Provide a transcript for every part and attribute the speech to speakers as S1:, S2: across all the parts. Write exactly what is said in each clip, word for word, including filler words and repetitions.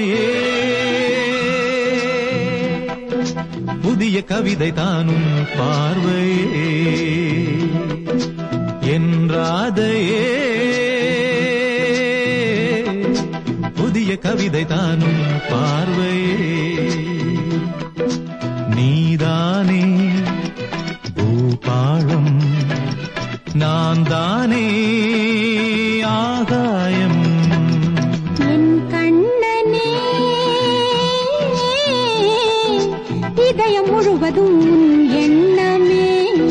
S1: புதிய கவிதை தானும் பார்வையே என்றாதையே புதிய கவிதை தானும் பார்வையே நீதானே பூபாளம் நான் தானே ஆகாயம்
S2: என் கண்ணனே இதயம் முழுவதும் எண்ணமே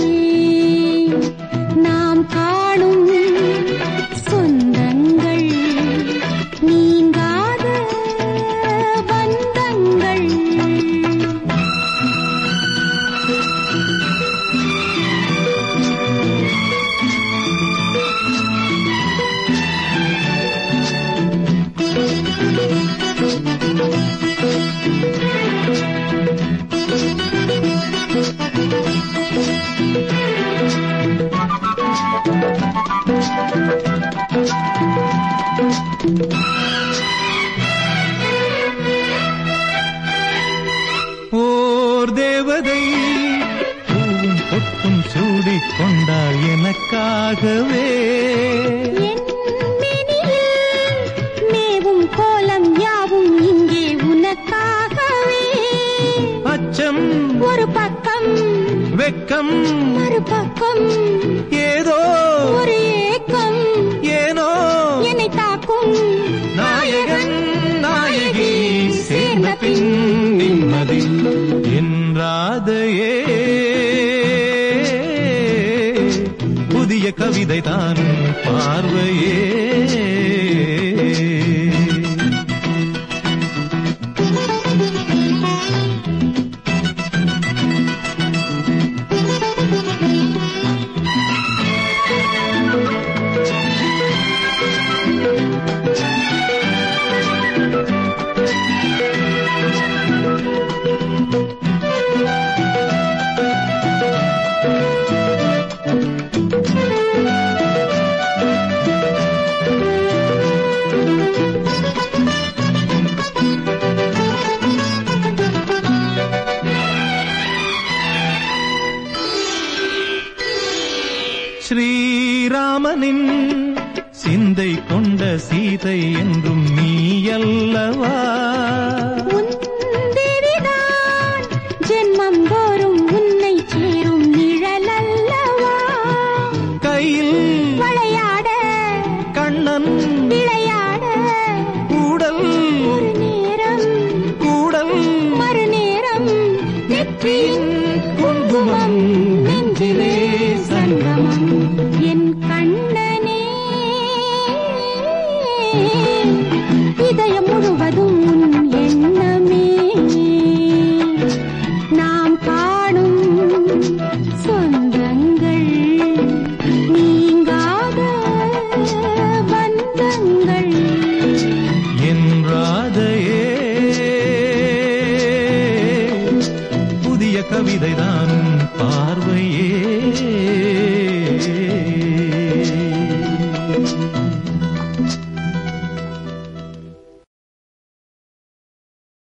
S2: நாம் காணும் சொந்தங்கள் நீங்காத பந்தங்கள்
S1: ஓர் தேவதை பூவும் பொட்டும் சூடிக் கொண்டாள் எனக்காகவே
S2: மேவும் கோலம் யாவும் இங்கே உனக்காகவே
S1: அச்சம்
S2: ஒரு பக்கம்
S1: வெக்கம்
S2: ஒரு பக்கம்
S1: ஏதோ
S2: ஒரு ஏக்கம்
S1: ஏனோ
S2: என்னை தாக்கும்
S1: நாயகன் நாயகி சேர்ந்த பின் நிம்மதி என்றாதையே புதிய கவிதை தானும் பார்வையே ஸ்ரீராமனின் சிந்தை கொண்ட சீதை என்றும் நீயல்லவா
S2: தேவிதான் ஜென்மம் தோறும் உன்னை சேரும் நிழலல்லவா
S1: கையில்
S2: விளையாட
S1: கண்ணன்
S2: விளையாட
S1: கூடல்
S2: ஒரு நேரம்
S1: கூடல்
S2: மறுநேரம் நெற்றியின் குங்குமம் நெஞ்சிலே சங்கமம் என் கண்ணனே இதயம் முழுவதும் எண்ணமே நாம் காணும் சொந்தங்கள் நீங்காத பந்தங்கள்
S1: என்றாதையே புதிய கவிதை தானும் பார்வையே